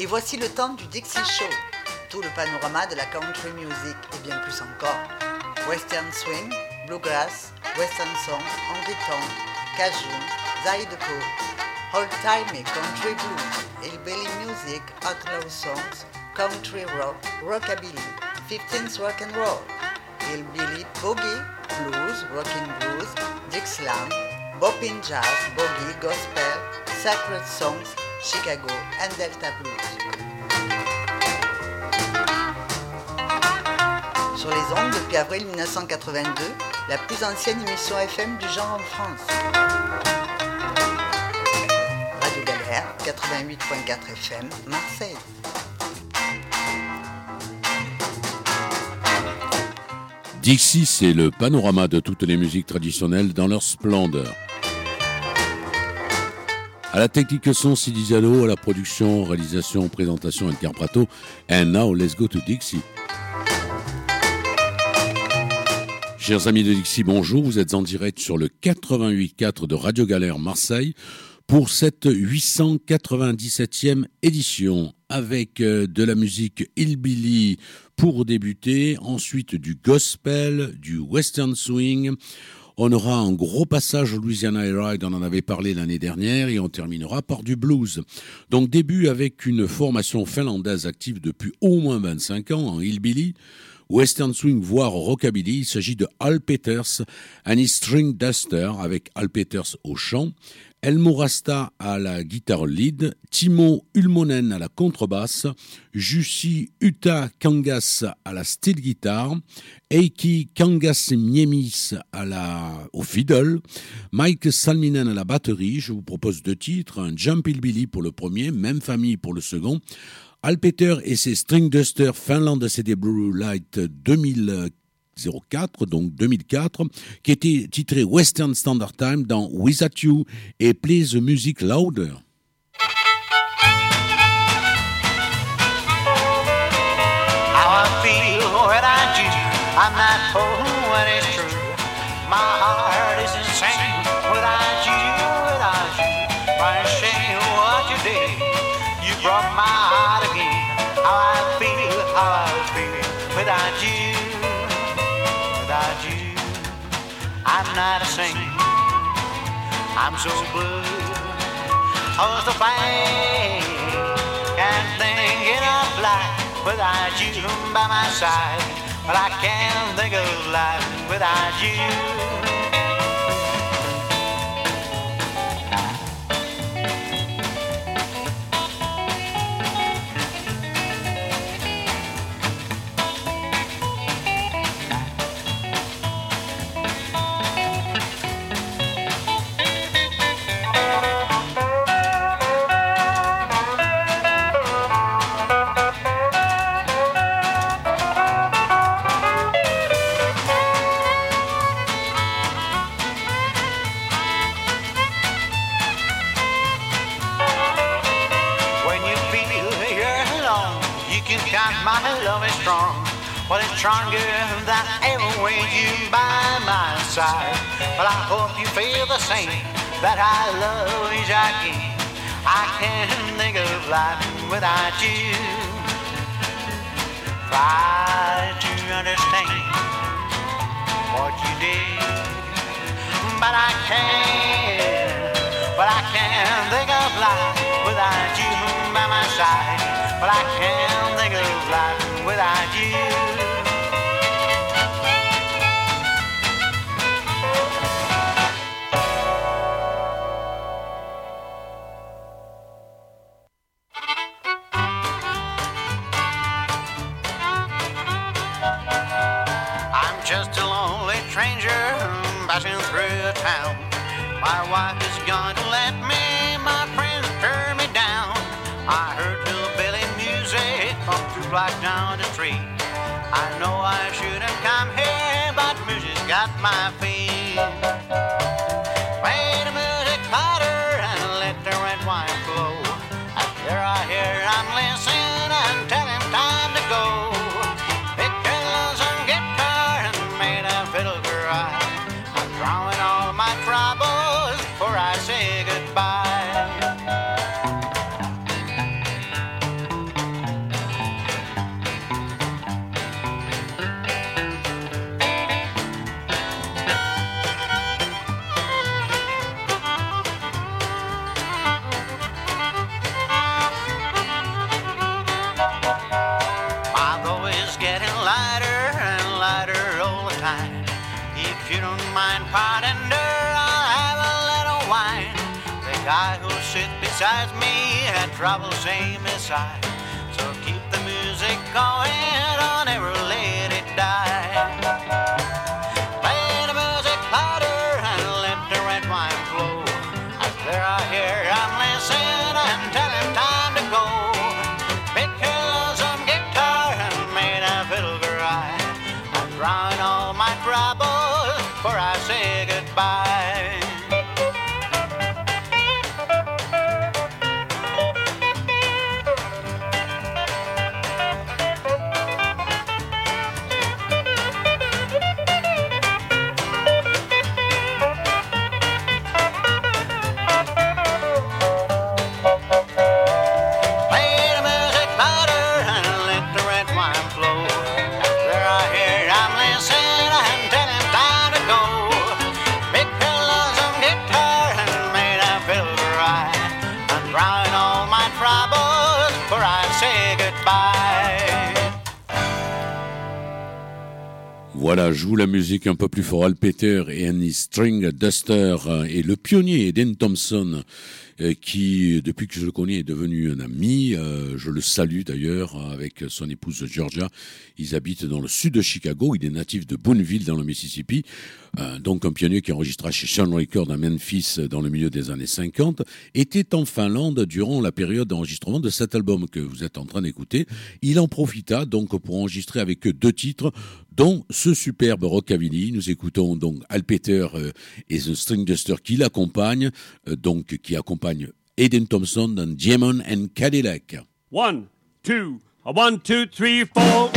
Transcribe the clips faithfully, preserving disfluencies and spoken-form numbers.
Et voici le temps du Dixie Show, tout le panorama de la country music et bien plus encore. Western swing, bluegrass, western song, honky-tonk, cajun, zydeco, old-time et country blues, hillbilly music, outlaw songs, country rock, rockabilly, fifteenth rock and roll, hillbilly boogie, blues, rockin' blues, Dixieland, boppin' jazz, boogie, gospel, sacred songs, Chicago and Delta blues. Sur les ondes depuis avril dix-neuf cent quatre-vingt-deux, la plus ancienne émission F M du genre en France. Radio Galère, quatre-vingt-huit point quatre F M, Marseille. Dixie, c'est le panorama de toutes les musiques traditionnelles dans leur splendeur. À la technique son, Sidi Diallo, à la production, réalisation, présentation, interprato. And now, let's go to Dixie. Chers amis de Dixie, bonjour. Vous êtes en direct sur le quatre-vingt-huit point quatre de Radio Galère Marseille pour cette huit cent quatre-vingt-dix-septième édition avec de la musique hillbilly pour débuter, ensuite du gospel, du western swing. On aura un gros passage au Louisiana Air Ride, on en avait parlé l'année dernière, et on terminera par du blues. Donc début avec une formation finlandaise active depuis au moins vingt-cinq ans en hillbilly, western swing voire rockabilly. Il s'agit de Al Peters and his String Duster avec Al Peters au chant, Elmo Rasta à la guitare lead, Timo Ulmonen à la contrebasse, Jussi Uta Kangas à la steel guitar, Eiki Kangasniemis à la au fiddle, Mike Salminen à la batterie. Je vous propose deux titres, un Jump Hillbilly pour le premier, même famille pour le second. Al Peter et ses String Duster Finland C D Blue Light deux mille quatre, donc deux mille quatre, qui était titré Western Standard Time dans Without You et Play the Music Louder. How I feel without you, I'm not holding what is true. My heart is insane without you, without you. Why shame what you did? You broke my heart again. How I feel, how I feel without you. Without you, I'm not a saint. I'm so blue. Cause the pain can't think it up life without you by my side. But I can't think of life without you. My love is strong, but it's stronger than ever with you by my side. But I hope you feel the same, that I love you, Jackie. I can't think of life without you. Try to understand what you did, but I can't, but I can't think of life without you by my side. But I can't think of life without you. I'm just a lonely stranger passing through town. My wife is going to let me, my friends turn me down. I heard hillbilly music from two blocks down the street. I know I shouldn't come here, but music's got my feet. Play the music louder and let the red wine flow. And here I hear I'm listening and telling time to go. Pick some guitar and made a fiddle cry. I'm drawing all my troubles before I say goodbye. If you don't mind, partner, I'll have a little wine. The guy who sits beside me had trouble saying beside. So keep the music going, don't ever let it die. Play the music louder and let the red wine flow. As there I hear I'm listening and tell him time to go. Pick up some guitar and make a fiddle cry. I'm drawing all my troubles before I say goodbye. Voilà, joue la musique un peu plus fort. Al Peter et Annie String Duster et le pionnier Eden Thompson, qui, depuis que je le connais, est devenu un ami. Euh, je le salue d'ailleurs avec son épouse Georgia. Ils habitent dans le sud de Chicago. Il est natif de Boonville dans le Mississippi. Euh, donc un pionnier qui enregistra chez Sun Records à Memphis dans le milieu des années cinquante, était en Finlande durant la période d'enregistrement de cet album que vous êtes en train d'écouter. Il en profita donc pour enregistrer avec eux deux titres, dont ce superbe Rockabilly. Nous écoutons donc Al Peter euh, et The String Duster qui l'accompagnent, euh, donc qui accompagnent Eden Thompson dans Diamond and Cadillac. One, two, one, two, three, four.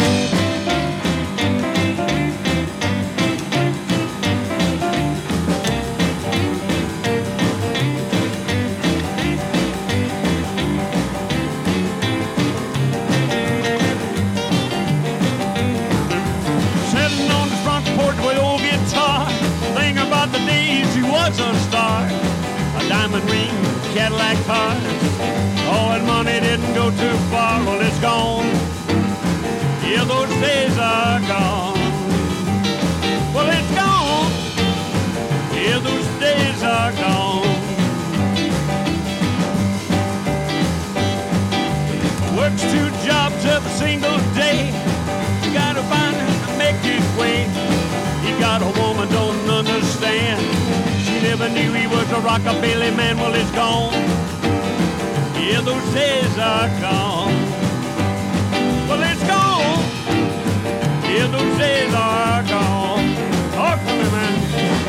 A star, a diamond ring, Cadillac cars. All that money didn't go too far. Well, it's gone. Yeah, those days are gone. Well, it's gone. Yeah, those days are gone. Works two jobs every single day. You gotta find and make his way. He got a woman don't understand. Never knew he was a rockabilly man. Well, it's gone. Yeah, those days are gone. Well, it's gone. Yeah, those days are gone. Talk to me, man.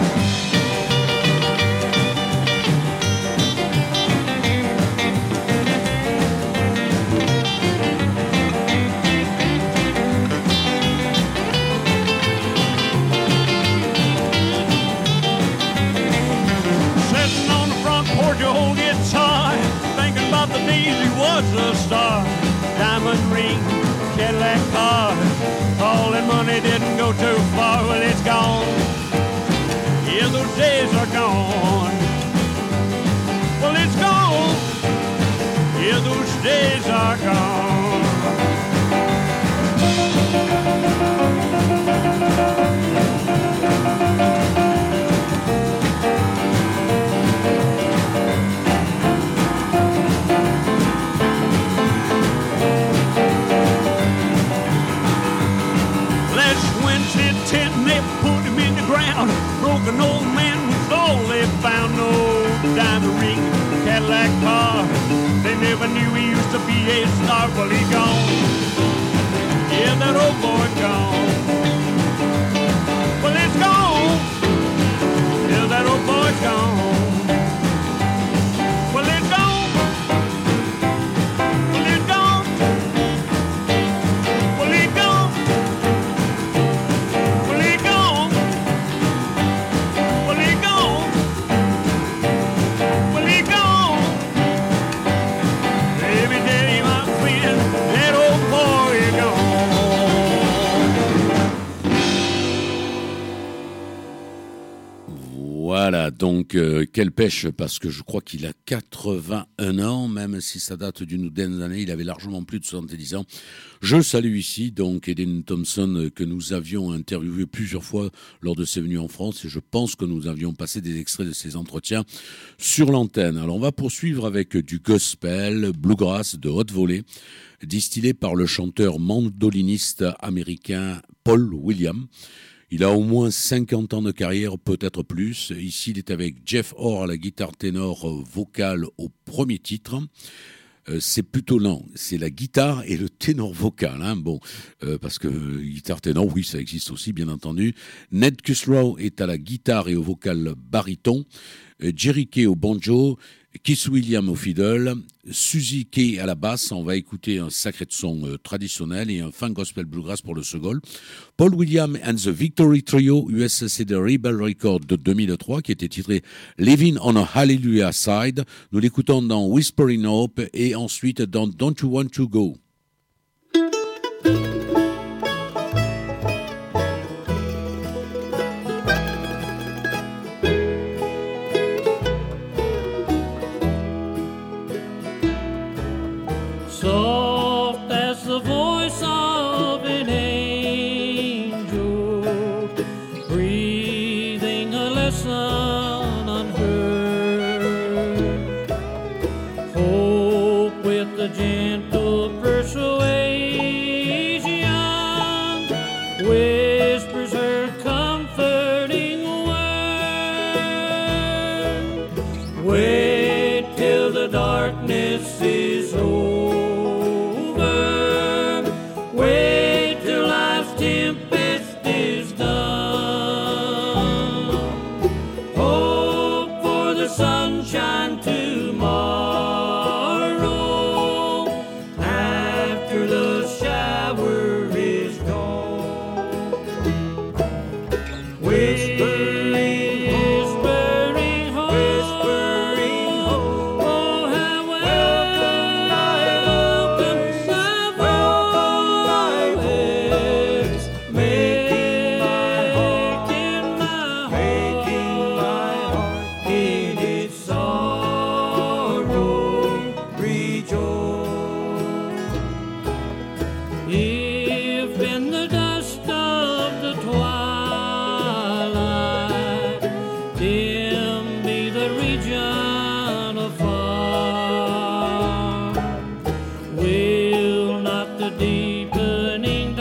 Your whole guitar, thinking about the days he was a star. Diamond ring, Cadillac car, all that money didn't go too far. Well, it's gone. Yeah, those days are gone. Well, it's gone. Yeah, those days are gone. Broken old man was all they found. No diamond ring, Cadillac car. They never knew he used to be a star. Well, he gone. Yeah, that old boy gone. Well, it's gone. Yeah, that old boy's gone. Well, it's gone. Well, it's gone. Well, it's gone. Well, it's gone. Voilà, donc euh, quelle pêche, parce que je crois qu'il a quatre-vingt-un ans, même si ça date d'une douzaine d'années, il avait largement plus de soixante-dix ans. Je salue ici donc Eden Thompson, que nous avions interviewé plusieurs fois lors de ses venues en France, et je pense que nous avions passé des extraits de ses entretiens sur l'antenne. Alors on va poursuivre avec du gospel, bluegrass de haute volée, distillé par le chanteur mandoliniste américain Paul Williams. Il a au moins cinquante ans de carrière, peut-être plus. Ici, il est avec Jeff Orr à la guitare ténor vocale au premier titre. Euh, c'est plutôt lent. C'est la guitare et le ténor vocal. Hein. Bon, euh, parce que euh, guitare ténor, oui, ça existe aussi, bien entendu. Ned Kusrow est à la guitare et au vocal baryton. Euh, Jerry Kay au banjo. Keith Williams au fiddle, Suzy Kay à la basse. On va écouter un sacré de son euh, traditionnel et un fin gospel bluegrass pour le second. Paul Williams and the Victory Trio, U S C de Rebel Records de deux mille trois, qui était titré Living on a Hallelujah Side. Nous l'écoutons dans Whispering Hope et ensuite dans Don't You Want to Go. Soft as the voice of an angel, breathing a lesson unheard. Hope with the gentle persuasion whispers her comforting word. Wait till the darkness is over. Wait till life's tempest is done. Hope for the sunshine tomorrow after the shower is gone. Whispering, whispering hope, whispering hope. Oh, how welcome thy voice, making my heart in its sorrow rejoice. If in the dust of the twilight dim be the region afar, will not the deepening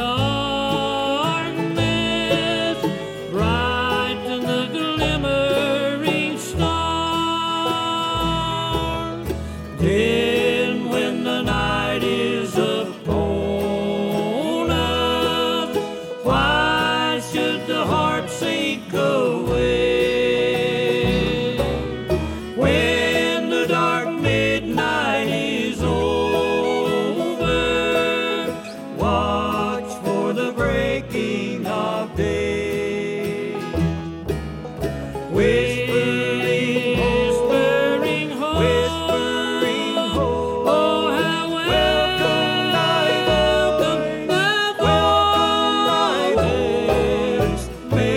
darkness brighten the glimmering star? Then when the night is upon us, why should the heart sink away? When the dark midnight is over, watch for the breaking of day. Whispering, whispering hope, whispering hope. Oh, how welcome thy welcome thy voice,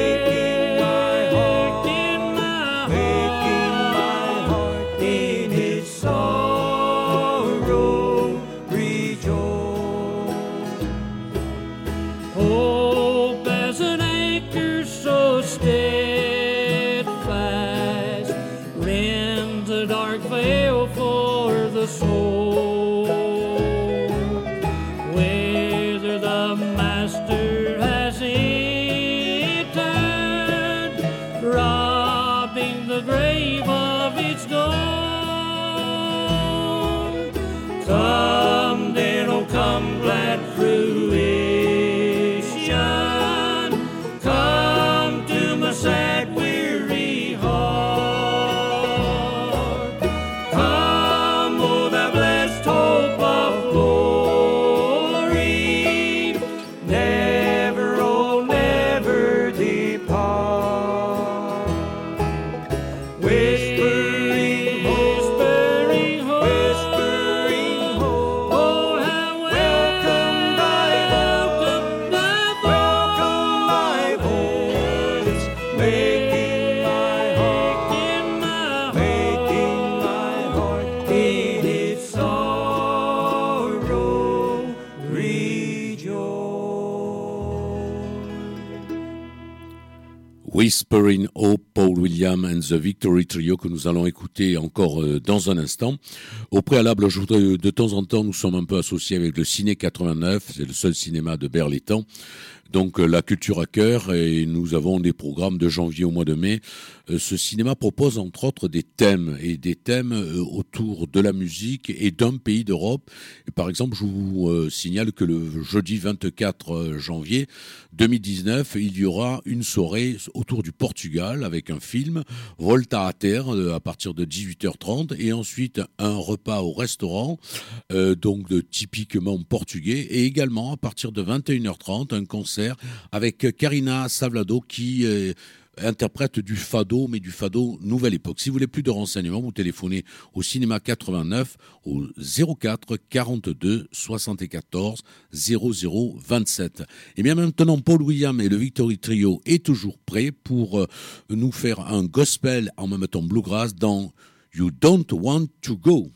Whispering Hope, Paul Williams and the Victory Trio que nous allons écouter encore euh, dans un instant. Au préalable, je voudrais, de temps en temps, nous sommes un peu associés avec le Ciné quatre-vingt-neuf, c'est le seul cinéma de Berlétan. Donc euh, la culture à cœur, et nous avons des programmes de janvier au mois de mai. Euh, ce cinéma propose entre autres des thèmes, et des thèmes euh, autour de la musique et d'un pays d'Europe. Et par exemple, je vous euh, signale que le jeudi vingt-quatre janvier deux mille dix-neuf, il y aura une soirée autour du Portugal avec un film, Volta à Terre, euh, à partir de dix-huit heures trente, et ensuite un repas au restaurant, euh, donc de, typiquement portugais, et également à partir de vingt et une heures trente, un concert avec Karina Savlado qui euh, interprète du fado, mais du fado nouvelle époque. Si vous voulez plus de renseignements, vous téléphonez au Cinéma quatre-vingt-neuf au zéro quatre quarante-deux soixante-quatorze zéro zéro vingt-sept. Et bien maintenant, Paul Williams et le Victory Trio est toujours prêt pour euh, nous faire un gospel en même temps bluegrass dans You Don't Want to Go.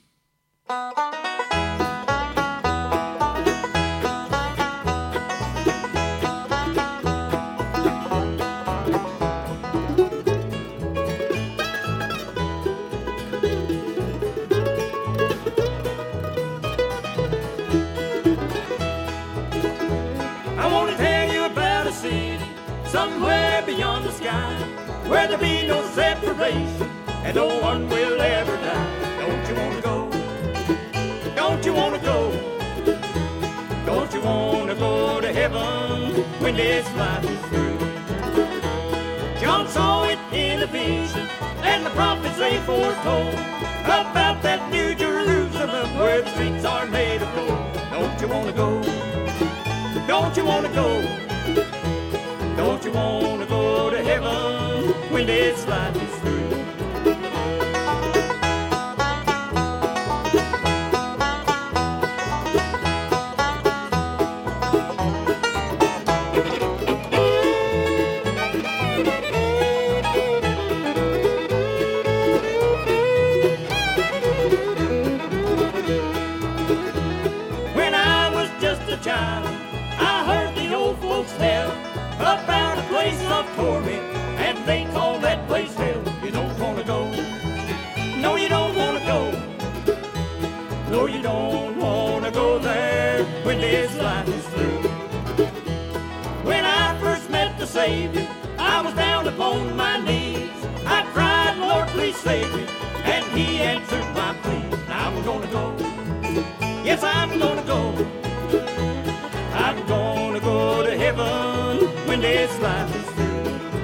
Somewhere beyond the sky, where there be no separation, and no one will ever die. Don't you wanna go? Don't you wanna go? Don't you wanna go to heaven when this life is through? John saw it in a vision, and the prophets they foretold about that New Jerusalem where the streets are made of gold. Don't you wanna go? Don't you wanna go? Don't you wanna go to heaven when this life is through? When I was just a child, I heard the old folks tell about a place of torment, and they call that place hell. You don't wanna go. No, you don't wanna go. No, you don't wanna go there when this life is through. When I first met the Savior, I was down upon my knees. I cried, Lord, please save me, and He answered my plea. Now I'm gonna go. Yes, I'm gonna go. I'm gonna go to heaven when this life is through.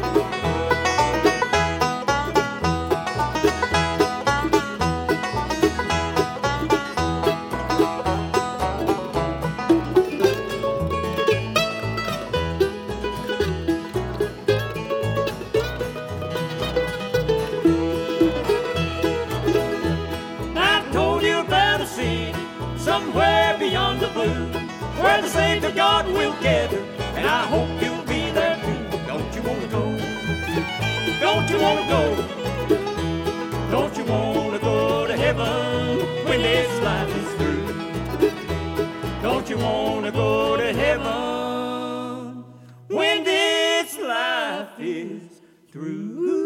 I've told you about a city somewhere beyond the blue, where the Savior God will gather, and I hope you'll be there too. Don't you wanna go? Don't you wanna go? Don't you wanna go to heaven when this life is through? Don't you wanna go to heaven when this life is through?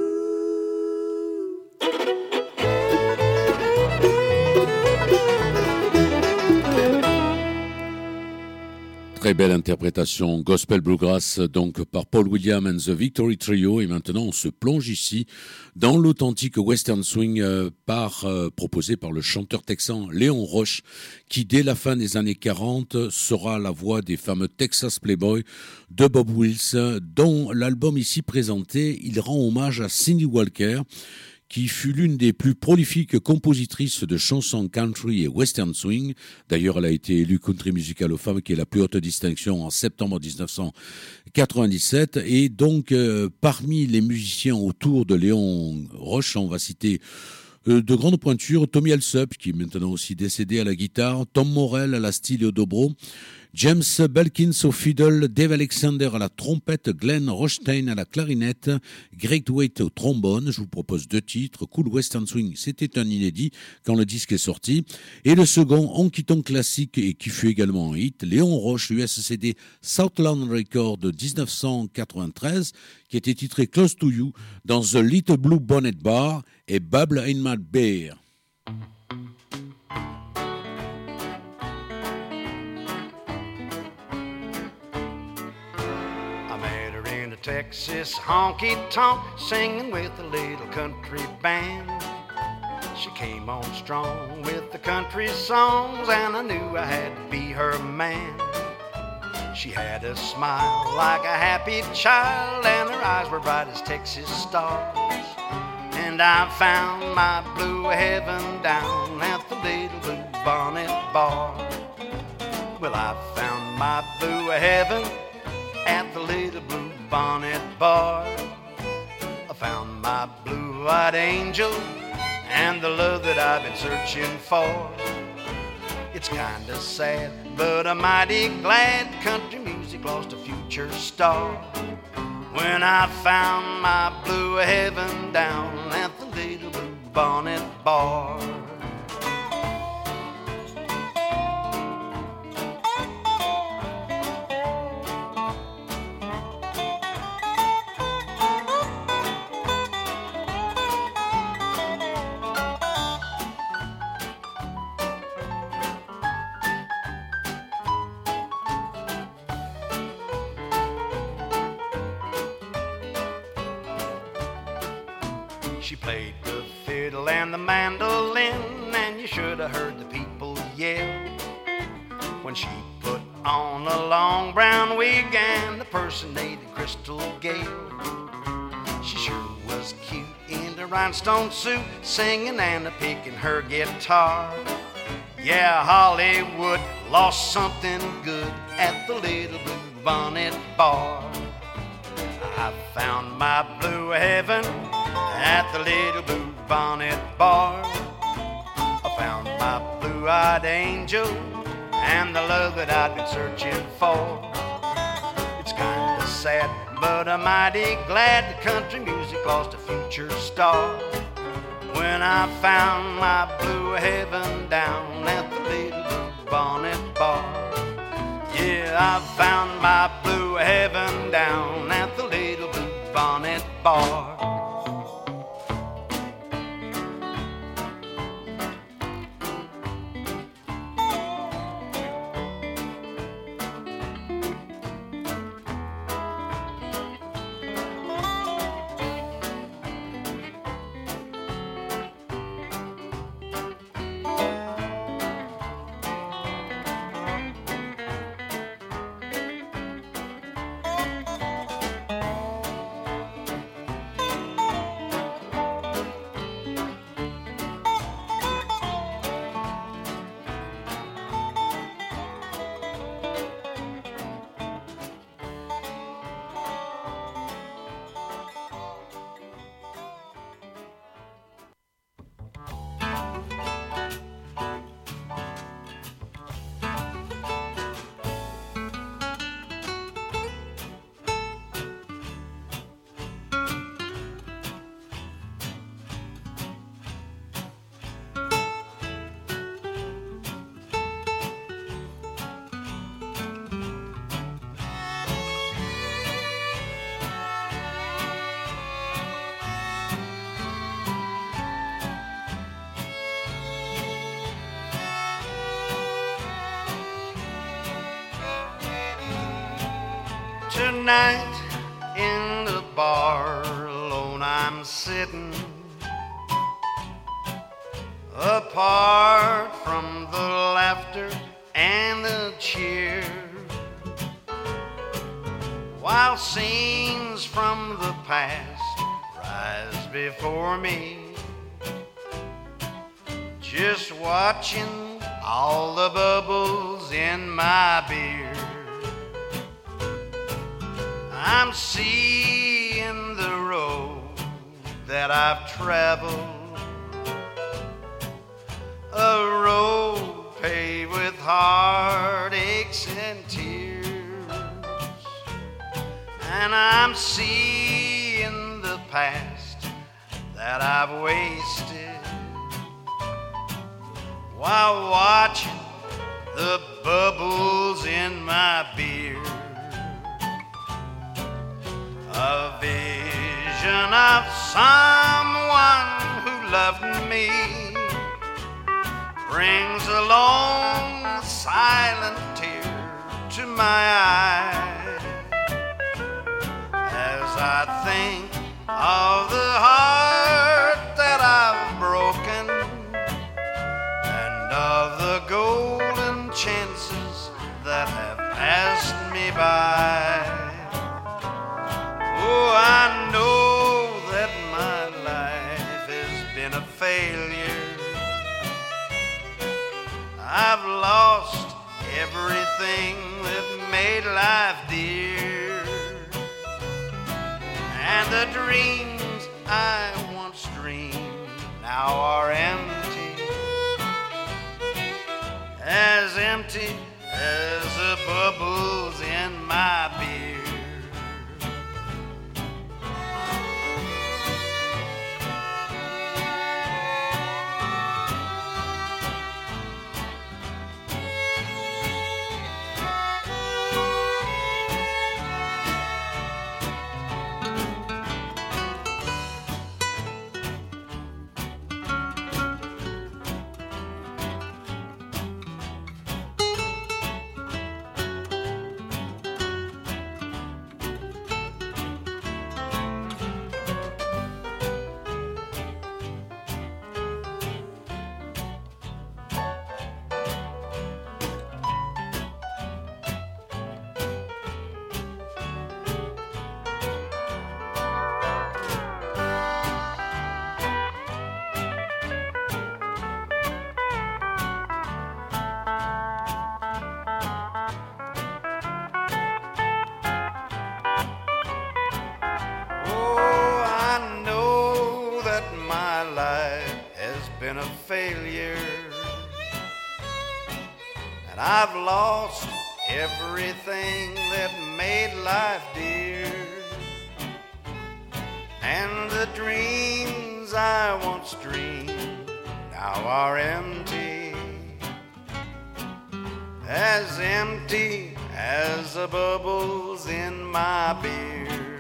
Très belle interprétation gospel bluegrass donc par Paul Williams and the Victory Trio. Et maintenant on se plonge ici dans l'authentique western swing euh, par, euh, proposé par le chanteur texan Léon Roche, qui dès la fin des années quarante sera la voix des fameux Texas Playboys de Bob Wills, dont l'album ici présenté, il rend hommage à Cindy Walker, qui fut l'une des plus prolifiques compositrices de chansons country et western swing. D'ailleurs, elle a été élue Country Music Hall of Fame, qui est la plus haute distinction, en septembre dix-neuf cent quatre-vingt-dix-sept. Et donc, euh, parmi les musiciens autour de Léon Roche, on va citer euh, de grandes pointures, Tommy Alsop, qui est maintenant aussi décédé à la guitare, Tom Morell à la style et au dobro, James Belkins au fiddle, Dave Alexander à la trompette, Glenn Rothstein à la clarinette, Greg Waite au trombone. Je vous propose deux titres. Cool Western Swing, c'était un inédit quand le disque est sorti. Et le second, Honky Tonk classique et qui fut également un hit, Léon Roche, U S C D Southland Record de dix-neuf cent quatre-vingt-treize, qui était titré Close to You dans The Little Blue Bonnet Bar et Bubble in My Beer. Texas honky-tonk, singing with a little country band. She came on strong with the country songs, and I knew I had to be her man. She had a smile like a happy child, and her eyes were bright as Texas stars. And I found my blue heaven down at the Little Blue Bonnet Bar. Well, I found my blue heaven at the Little Blue Bonnet Bar. I found my blue-eyed angel and the love that I've been searching for. It's kinda sad, but I'm mighty glad country music lost a future star when I found my blue heaven down at the Little Blue Bonnet Bar. She played the fiddle and the mandolin, and you should have heard the people yell when she put on a long brown wig and impersonated Crystal Gale. She sure was cute in the rhinestone suit, singing and picking her guitar. Yeah, Hollywood lost something good at the Little Blue Bonnet Bar. I found my blue heaven at the Little Blue Bonnet Bar. I found my blue-eyed angel and the love that I'd been searching for. It's kinda sad, but I'm mighty glad the country music lost a future star when I found my blue heaven down at the Little Blue Bonnet Bar. Yeah, I found my blue heaven down at the Little Blue Bonnet Bar. Tonight in the bar alone I'm sitting, apart from the laughter and the cheer, while scenes from the past rise before me, just watching all the bubbles in my beer. I'm seeing the road that I've traveled, a road paved with heartaches and and I'm seeing the past that I've wasted while watching the bubbles in my beer. A vision of someone who loved me brings a long silent tear to my eye as I think of the heart that I've broken and of the golden chances that have passed me by. Oh, I know that my life has been a failure. I've lost everything that made life dear, and the dreams I once dreamed now are empty, as empty as the bubbles in my beer. I've lost everything that made life dear, and the dreams I once dreamed now are empty, as empty as the bubbles in my beer.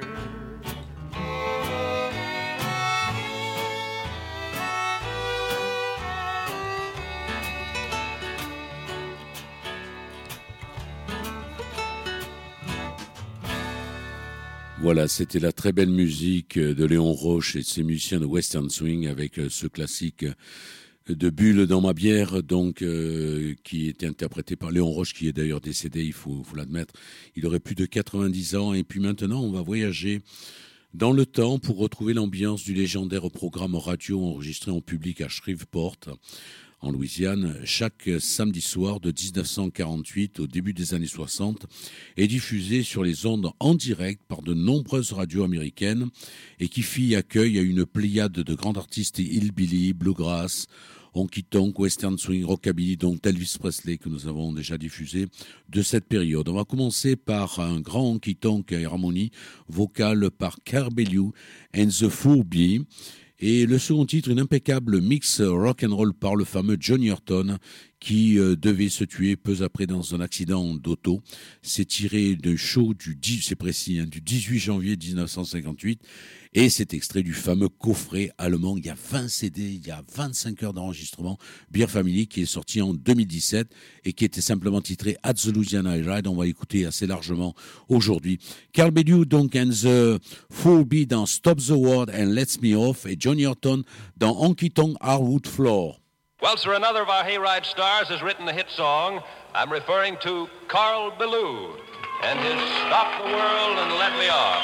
Voilà, c'était la très belle musique de Léon Roche et de ses musiciens de Western Swing avec ce classique de Bulle dans ma bière, donc euh, qui était interprété par Léon Roche, qui est d'ailleurs décédé, il faut, faut l'admettre. Il aurait plus de quatre-vingt-dix ans. Et puis maintenant, on va voyager dans le temps pour retrouver l'ambiance du légendaire programme radio enregistré en public à Shreveport, en Louisiane, chaque samedi soir de dix-neuf cent quarante-huit au début des années soixante, est diffusé sur les ondes en direct par de nombreuses radios américaines et qui fit accueil à une pléiade de grands artistes hillbilly, bluegrass, honky-tonk, western swing, rockabilly, donc Elvis Presley que nous avons déjà diffusé de cette période. On va commencer par un grand honky-tonk à harmonie vocale par Carl Bellew and the Four Bee. Et le second titre, une impeccable mix rock'n'roll par le fameux Johnny Horton, qui euh, devait se tuer peu après dans un accident d'auto. C'est tiré d'un show du dix, c'est précis, hein, du dix-huit janvier dix-neuf cent cinquante-huit, et c'est extrait du fameux coffret allemand. Il y a vingt C D, il y a vingt-cinq heures d'enregistrement, Beer Family, qui est sorti en deux mille dix-sept et qui était simplement titré At the Louisiana Ride. On va écouter assez largement aujourd'hui. Carl Bellew, donc, and the Four Bee dans Stop the World and Let's Me Off, et Johnny Horton dans Honky Tonk Hardwood Floor. Well, sir, another of our Hayride stars has written a hit song. I'm referring to Carl Bellew and his Stop the World and Let Me Off.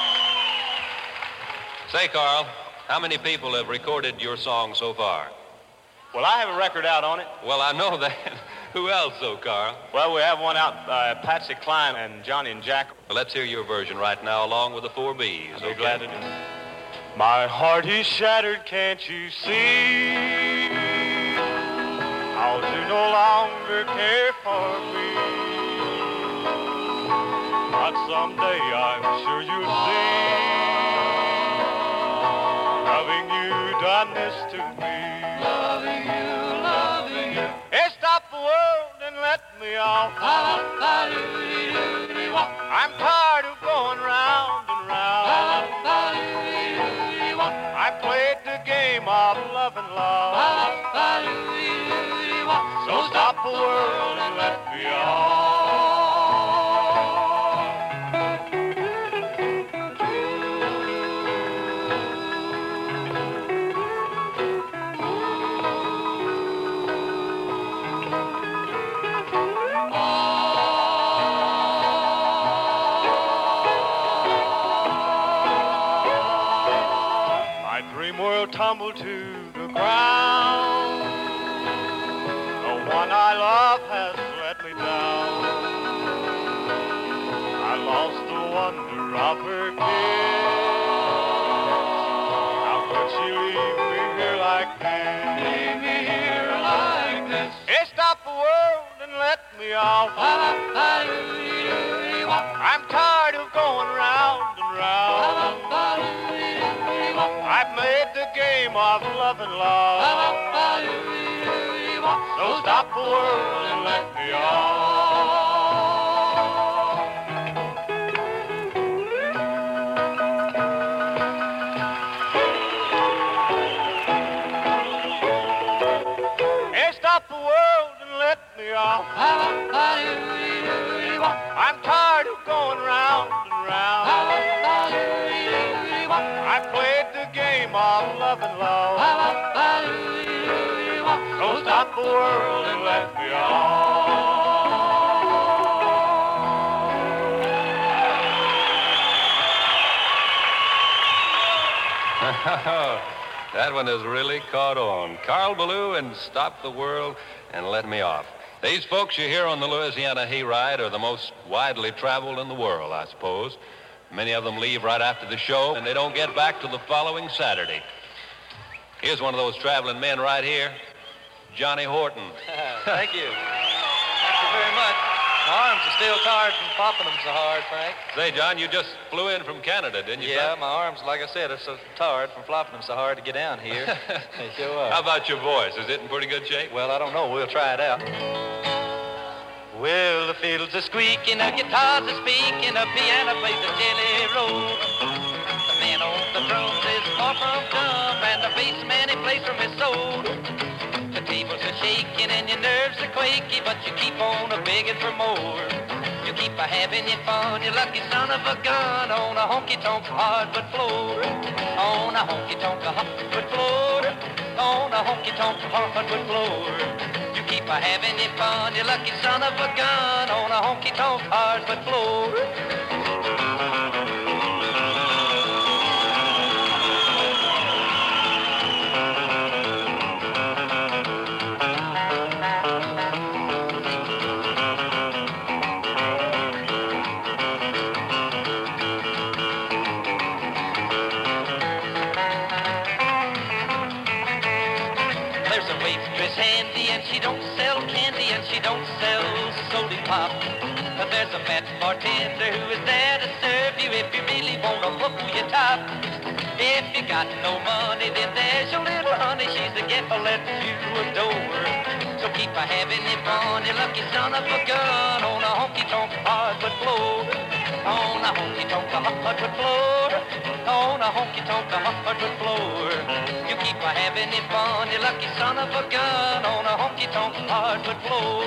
Say, Carl, how many people have recorded your song so far? Well, I have a record out on it. Well, I know that. Who else, though, Carl? Well, we have one out by uh, Patsy Cline and Johnny and Jack. Well, let's hear your version right now, along with the Four B's. I'll be okay? Glad to do it. My heart is shattered, can't you see? I'll you no longer care for me. But someday I'm sure you'll see kindness to me. Loving you, loving you. Hey, stop the world and let me off. I'm tired of going round and round. I played the game of love and love. So stop the world and let me off. Tumble to the ground. The one I love has let me down. I lost the wonder of her kiss. How could she leave me here like this? Leave me here like this. Hey, stop the world and let me off. I'm tired of going round and round. I've made the game of love and love. So stop the world and let me off. Hey, stop the world and let me off. I'm tired of going round and round. I played the game of love and love. So stop the world and let me off. That one has really caught on. Carl Ballou and Stop the World and Let Me Off. These folks you hear on the Louisiana Hayride are the most widely traveled in the world, I suppose. Many of them leave right after the show, and they don't get back till the following Saturday. Here's one of those traveling men right here, Johnny Horton. Thank you. Thank you very much. My arms are still tired from popping them so hard, Frank. Say, John, you just flew in from Canada, didn't you? Yeah, son? my arms, like I said, are so tired from flopping them so hard to get down here. They sure are. How about your voice? Is it in pretty good shape? Well, I don't know. We'll try it out. Well, the fiddles are squeaking, the guitars are speaking, the piano plays a jelly roll. The man on the drums is far from dumb, and the bass man, he plays from his soul. The tables are shaking and your nerves are quaky, but you keep on a begging for more. You keep a having your fun, you lucky son of a gun, on a honky-tonk hardwood floor. On a honky-tonk hardwood floor. On a honky-tonk hardwood floor. You keep a having your fun, you lucky son of a gun, on a honky-tonk hardwood floor. She don't sell candy and she don't sell soda pop. But there's a fat bartender who is there to serve you if you really want to whoop your top. If you got no money, then there's your little honey. She's the get to let you adore. So keep a having your fun, you lucky son of a gun, on a honky-tonk hardwood floor. On a honky-tonk hardwood floor. On a honky-tonk hardwood floor. You keep a having your fun, you lucky son of a gun, on a honky-tonk hardwood floor.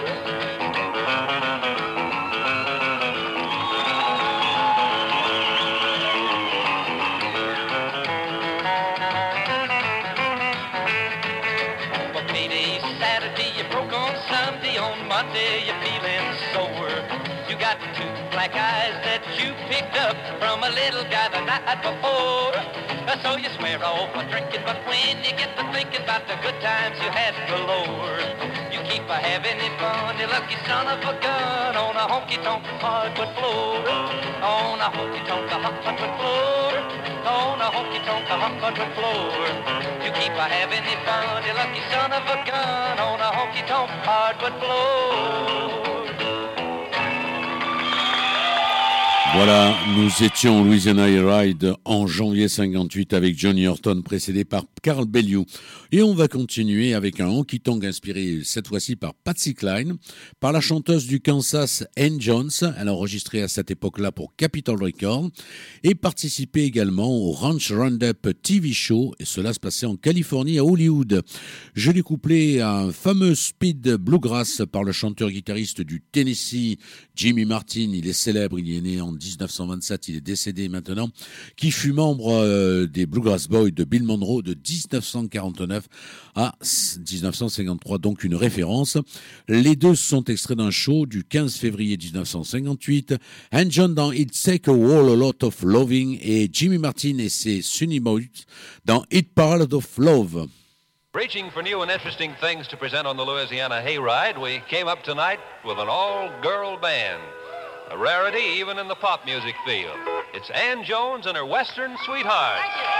Well, payday's Saturday, you broke on Sunday, on Monday you're feeling sore. You got two black eyes that you picked up from a little guy the night before. So you swear off on drinking, but when you get to thinking about the good times you had galore, you keep a having it fun, you lucky son of a gun, on a honky-tonk hardwood floor. On a honky-tonk hardwood floor. On a honky-tonk hardwood floor. You keep a having it fun, you lucky son of a gun, on a honky-tonk hardwood floor. Voilà, nous étions au Louisiana Air Ride en janvier cinquante-huit avec Johnny Horton, précédé par Carl Bellew. Et on va continuer avec un honky-tonk inspiré cette fois-ci par Patsy Cline, par la chanteuse du Kansas, Ann Jones. Elle a enregistré à cette époque-là pour Capitol Records et participé également au Ranch Roundup T V Show. Et cela se passait en Californie, à Hollywood. Je l'ai couplé à un fameux speed bluegrass par le chanteur-guitariste du Tennessee, Jimmy Martin. Il est célèbre, il est né en dix-neuf cent vingt-sept, il est décédé maintenant, qui fut membre euh, des Bluegrass Boys de Bill Monroe de dix-neuf cent quarante-neuf à dix-neuf cent cinquante-trois, donc une référence. Les deux sont extraits d'un show du quinze février dix-neuf cent cinquante-huit, Ann Jones dans It Take a Whole a Lot of Loving et Jimmy Martin et ses Sunny Boys dans It Part of Love. Reaching for new and interesting things to present on the Louisiana Hayride, we came up tonight with an all-girl band. A rarity even in the pop music field. It's Ann Jones and her Western Sweetheart. Thank you.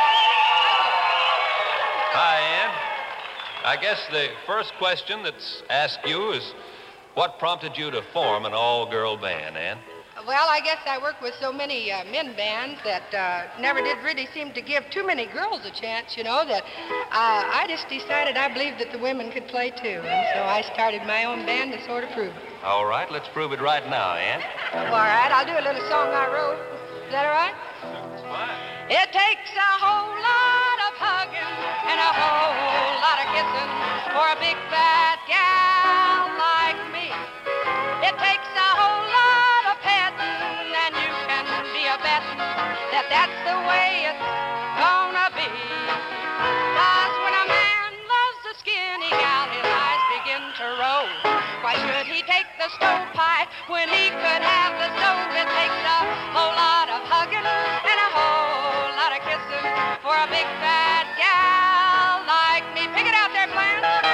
Hi, Ann. I guess the first question that's asked you is, what prompted you to form an all-girl band, Ann? Well, I guess I work with so many uh, men bands that uh, never did really seem to give too many girls a chance, you know, that uh, I just decided I believed that the women could play too. And so I started my own band to sort of prove it. All right, let's prove it right now, Ann. All right, I'll do a little song I wrote. Is that all right? That's fine. It takes a whole lot of hugging and a whole lot of kissing for a big fat gal like me. It takes a whole lot of petting, and you can be a betting that that's the way it's gonna be. 'Cause when a man loves a skinny gal, his eyes begin to roll. Why should he take the stove pie when he could have the stove? It takes a whole lot of hugging and a whole lot of kissing for a big fat gal like me. Pick it out there, Glenn.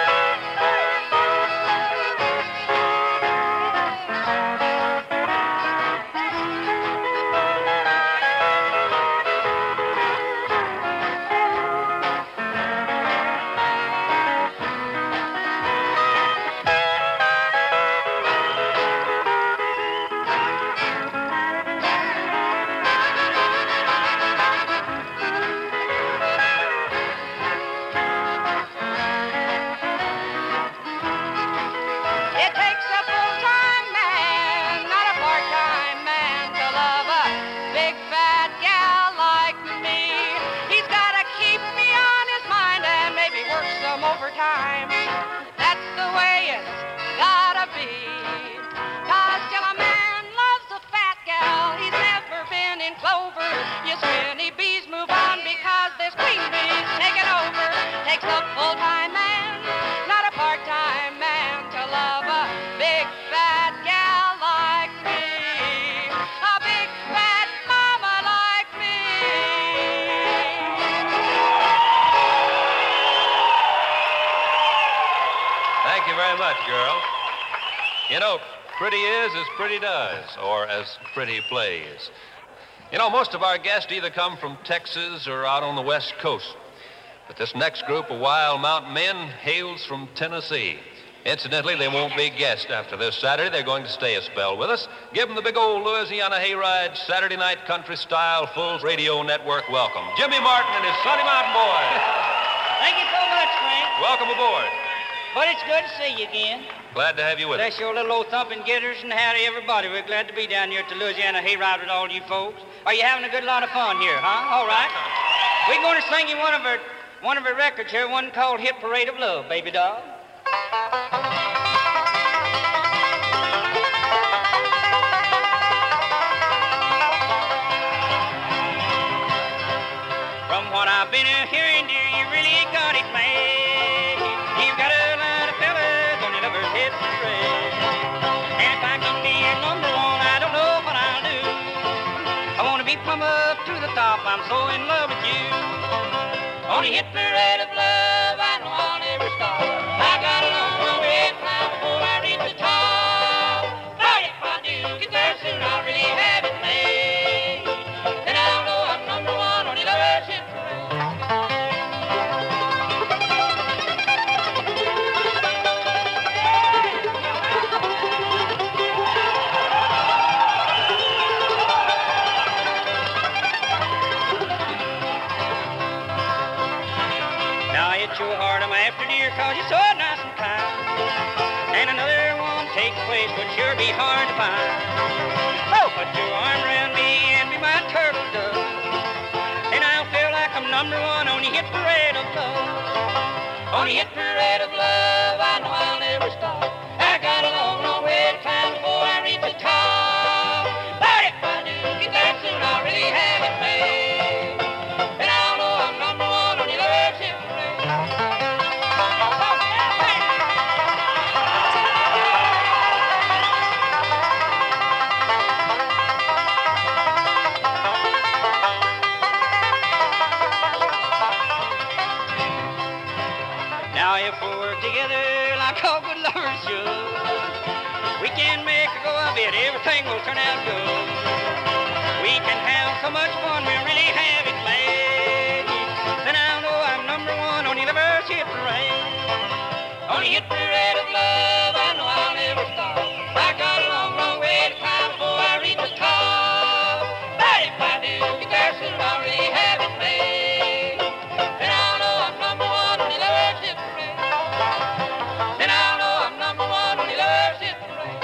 You know, pretty is as pretty does, or as pretty plays. You know, most of our guests either come from Texas or out on the West Coast. But this next group of wild mountain men hails from Tennessee. Incidentally, they won't be guests after this Saturday. They're going to stay a spell with us. Give them the big old Louisiana Hayride Saturday night country style full radio network welcome. Jimmy Martin and his Sunny Mountain Boys. Thank you so much, Frank. Welcome aboard. But it's good to see you again. Glad to have you with us. Bless your little old thumping getters and howdy everybody. We're glad to be down here at the Louisiana Hayride with all you folks. Are you having a good lot of fun here, huh? All right. We're going to sing you one of our one of our records here, one called Hit Parade of Love, baby doll. From what I've been hearing, dear, you really got it made. You've got a lot of fellas on your lover's hit parade. And if I can be your number one, I don't know what I'll do. I want to be plumb up to the top, I'm so in love with you. On the hit parade of love, I don't want to ever stop. I got a long way time before I reach the top. Oh, if I do get there soon, I'll really have it made. Then I'll know I'm number one on your lover's hit parade. hit your heart, I'm after dear, cause you're so nice and kind. And another one take place would sure be hard to find. Oh, put your arm around me and be my turtle dove, and I'll feel like I'm number one on the hit parade of love. On the hit parade of love, I know I'll never stop. I got a long, long way to climb before I reach the top. But if I do get there soon, I'll really have it made. And I'll know I'm number one on the love hit parade. Now if we work together like all good lovers should, we can make a go of it, everything will turn out good. We can have so much fun, we'll really have it made. Then I'll know I'm number one on the lovers hit parade. On the hit parade of love, I know I'll never stop. I got a long, long way to climb before I reach the top. But if I do get there soon, I'll really have it made. Then I'll know I'm number one on the lovers hit parade. Then I'll know I'm number one on the lovers hit parade.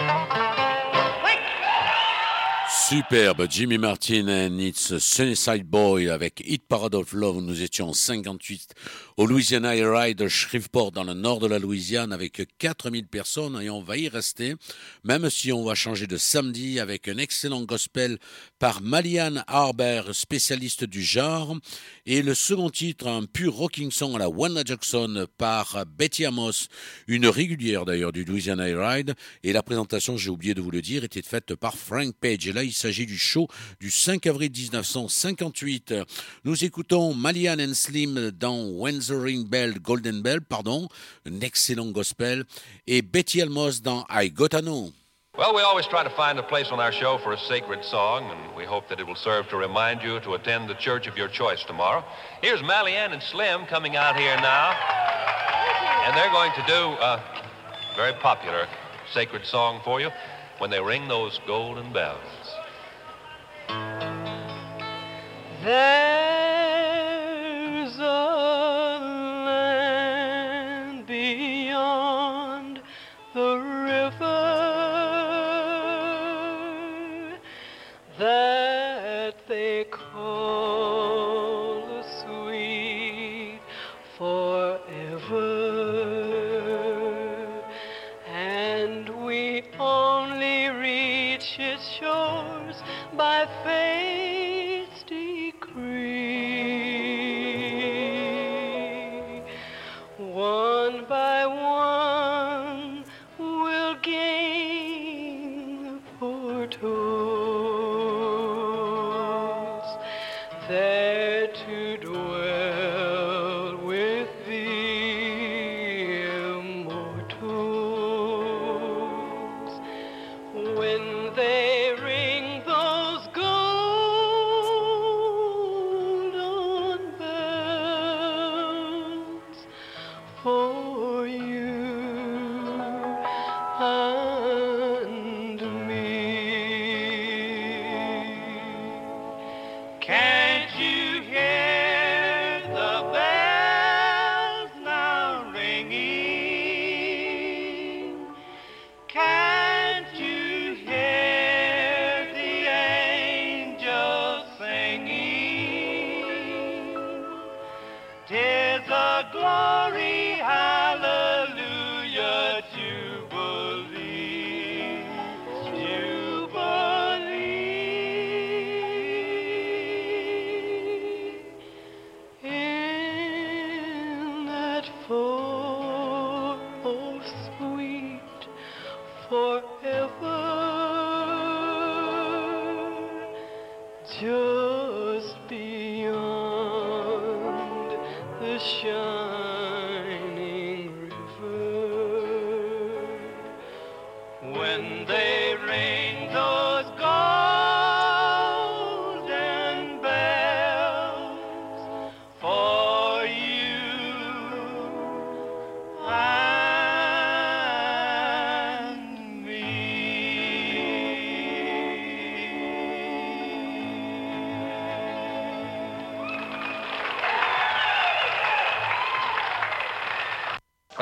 Superbe, Jimmy Martin and It's Sunnyside Boy avec Hit Parade of Love. Nous étions en cinquante-huit au Louisiana Air Ride de Shreveport dans le nord de la Louisiane avec quatre mille personnes et on va y rester, même si on va changer de samedi avec un excellent gospel par Malian Harbert, spécialiste du genre, et le second titre, un pur rocking song à la Wanda Jackson par Betty Amos, une régulière d'ailleurs du Louisiana Air Ride, et la présentation, j'ai oublié de vous le dire, était faite par Frank Page, et là il s'agit du show du cinq avril dix-neuf cent cinquante-huit. Nous écoutons Malian and Slim dans When the Ring Bell, Golden Bell, pardon, un excellent gospel, et Betty Amos dans I Gotta Know. Well, we always try to find a place on our show for a sacred song, and we hope that it will serve to remind you to attend the church of your choice tomorrow. Here's Malian and Slim coming out here now, and they're going to do a very popular sacred song for you, When They Ring Those Golden Bells. There's a land beyond the river that they call the sweet forever, and we only reach its shores by faith's decree. One by one we'll gain the portals, there to dwell with the immortals. When they ring those golden bells for you and me, can't you hear the bells now ringing? Can't you hear the angels singing? 'Tis a glory, hallelujah, jubilee, jubilee. In that four oh sweet forever, just beyond the shining river. When they ring those golden bells for you and me.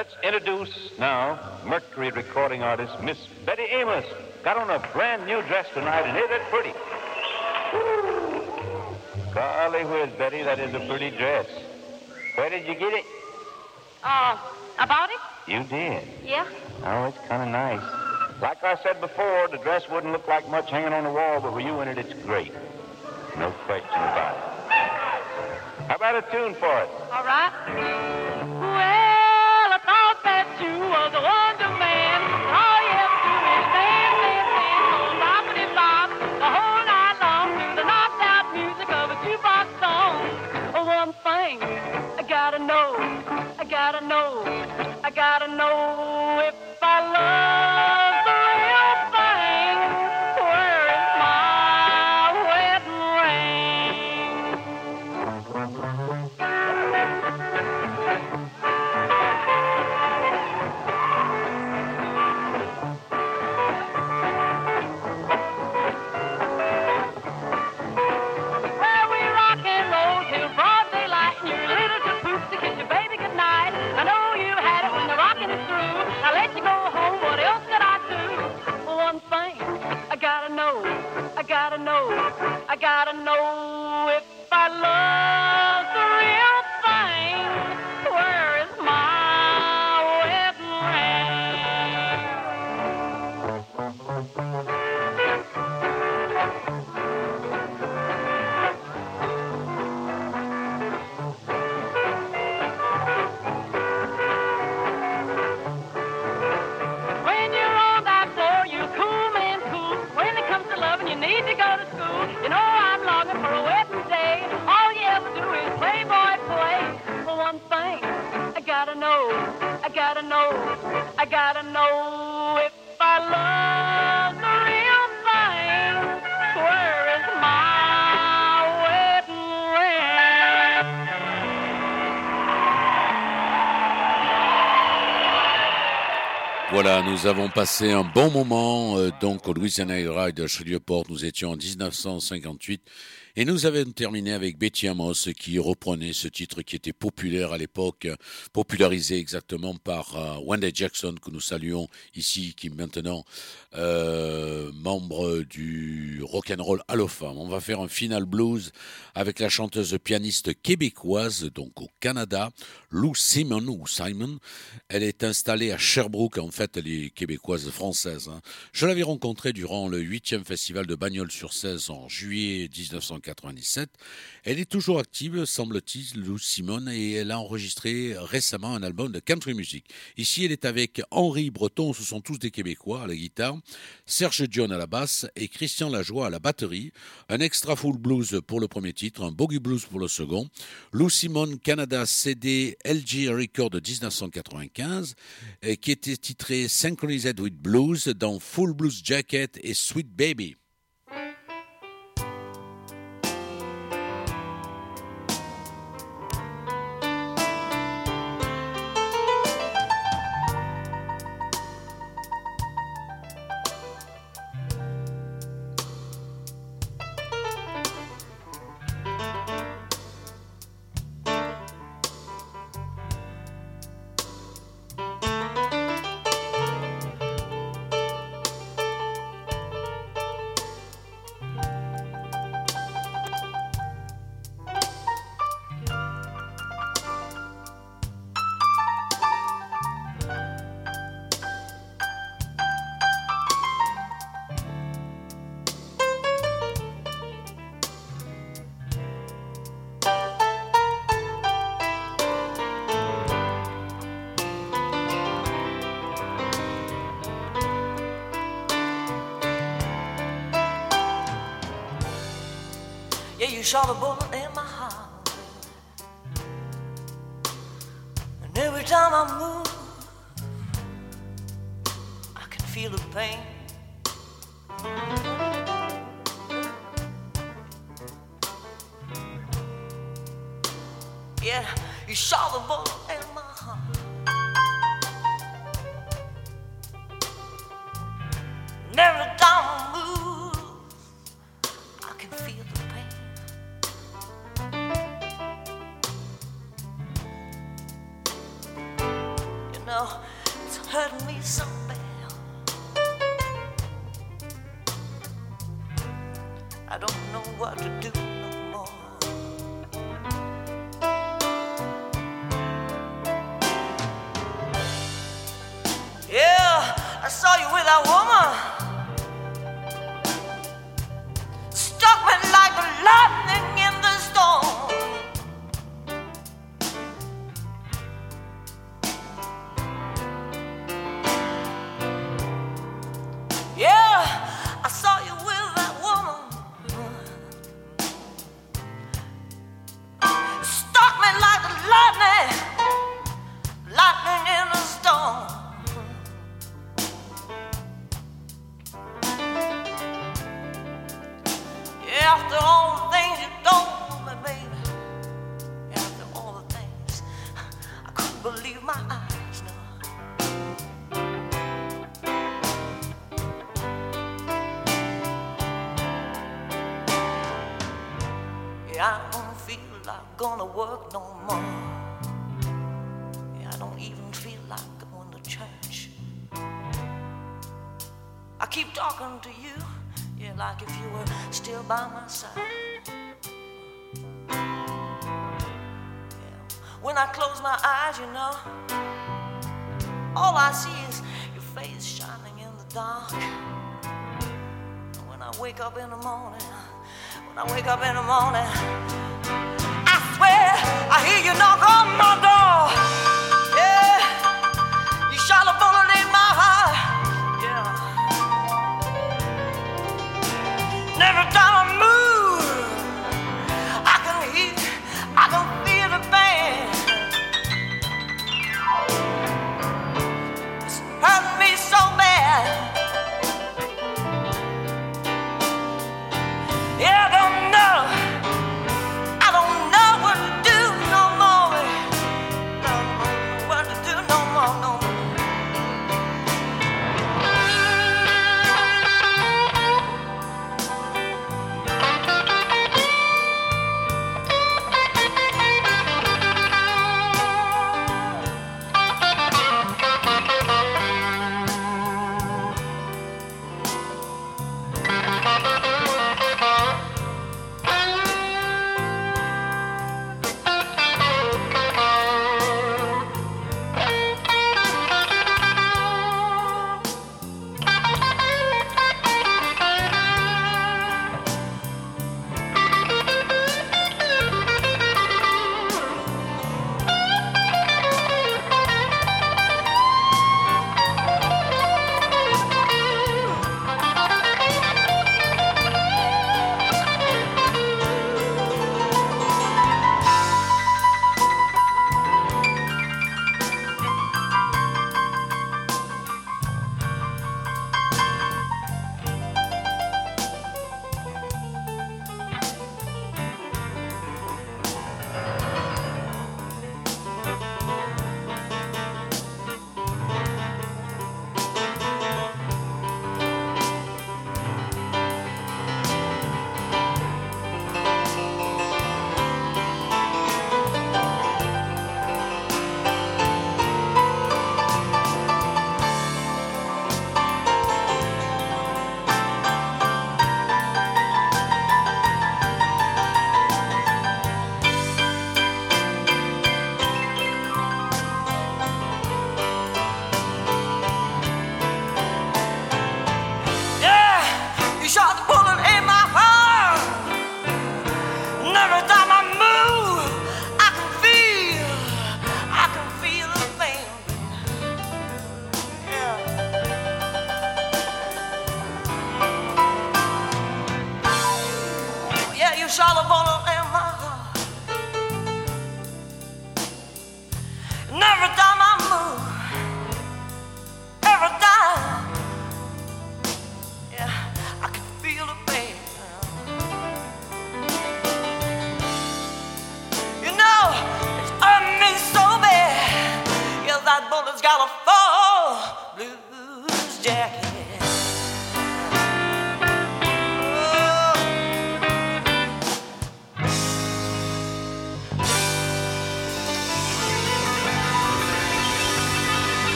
Let's introduce now Mercury recording artist Miss Betty Amos. Got on a brand new dress tonight, and isn't it pretty? Woo! Golly whiz, Betty, that is a pretty dress. Where did you get it? Uh, about it? You did? Yeah. Oh, it's kind of nice. Like I said before, the dress wouldn't look like much hanging on the wall, but with you in it, it's great. No question about it. How about a tune for it? All right. Well, I thought that you was a wonder man. All you have to do is stand, stand, stand, boppity bop, the whole night long to the knocked out music of a jukebox song. One thing I gotta know, I gotta know, I gotta know if I love the real thing. Where is my wedding ring? Well, we rock and roll till broad daylight. You little caboose to kiss your baby goodnight. I know you had it when the rocking is through. Now let you go home. What else could I do? One thing I gotta know, I gotta know, I gotta know if I love the real thing. Where is my wedding When you're on that floor, you cool man cool. When it comes to loving, you need to go to school. You know I'm longing for a wedding day. All you ever do is play, boy, play. For one thing, I gotta know, I gotta know, I gotta know if I love the real thing. Where is my wedding ring? Voilà, nous avons passé un bon moment euh, donc au Louisiana Ride de Shreveport. Nous étions en dix-neuf cent cinquante-huit et nous avons terminé avec Betty Amos qui reprenait ce titre qui était populaire à l'époque, popularisé exactement par euh, Wanda Jackson que nous saluons ici, qui est maintenant euh, membre du Rock'n'Roll Hall of Fame. On va faire un final blues avec la chanteuse pianiste québécoise, donc au Canada, Lou Simon ou Simon. Elle est installée à Sherbrooke, en fait elle est québécoise française. Hein. Je l'avais rencontrée durant le huitième festival de Bagnols-sur-Cèze en juillet dix-neuf cent quatre-vingt-dix-sept. Elle est toujours active, semble-t-il, Lou Simon, et elle a enregistré récemment un album de country music. Ici, elle est avec Henri Breton, ce sont tous des Québécois, à la guitare, Serge Dion à la basse et Christian Lajoie à la batterie. Un extra full blues pour le premier titre, un boogie blues pour le second. Lou Simon, Canada, C D L G Record de dix-neuf cent quatre-vingt-quinze, qui était titré Synchronized with Blues dans Full Blues Jacket et Sweet Baby. You shot a bullet in my heart, and every time I move, I can feel the pain. Yeah, you shot a bullet in my heart, and every time I move, I can feel the pain. You know, hurting me so bad. I don't know what to do no more. Yeah, I saw you with that woman. Struck me like the lightning in the storm. Yeah, I saw you with that woman. Struck me like the lightning, lightning in the storm. Yeah, after all the things you told me, baby. After all the things, I couldn't believe my eyes, no. Yeah, I don't feel like gonna work no more. Yeah, I don't even feel like going to church. I keep talking to you, yeah, like if you were still by my side. Yeah, when I close my eyes, you know, all I see is your face shining in the dark. And when I wake up in the morning, when I wake up in the morning, I swear I hear you knock on my door. Yeah, you shot a bullet in my heart. Yeah. And every time I move, I can hear, I can feel the pain. It's hurting me so bad. Yeah, I don't know, I don't know what to do.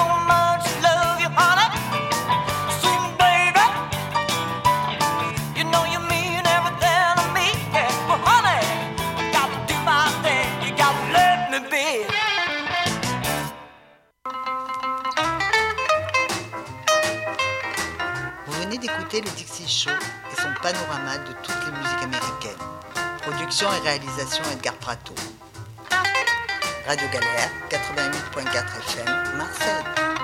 much love you, honey. Sweet baby, you know you mean everything to me. Yeah, well, honey, I got to do my thing. You got to let me be. Vous venez d'écouter le Dixie Show et son panorama de toutes les musiques américaines. Production et réalisation Edgar Prato. Radio Galère, quatre-vingt-huit virgule quatre F M, Marseille.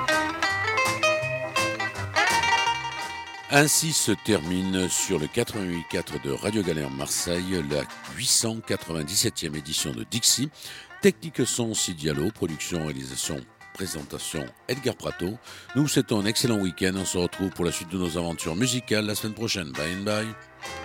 Ainsi se termine sur le quatre-vingt-huit virgule quatre de Radio Galère Marseille la huit cent quatre-vingt-dix-septième édition de Dixie. Technique son Sidialo, production, réalisation, présentation Edgar Prato. Nous vous souhaitons un excellent week-end. On se retrouve pour la suite de nos aventures musicales la semaine prochaine. Bye and bye.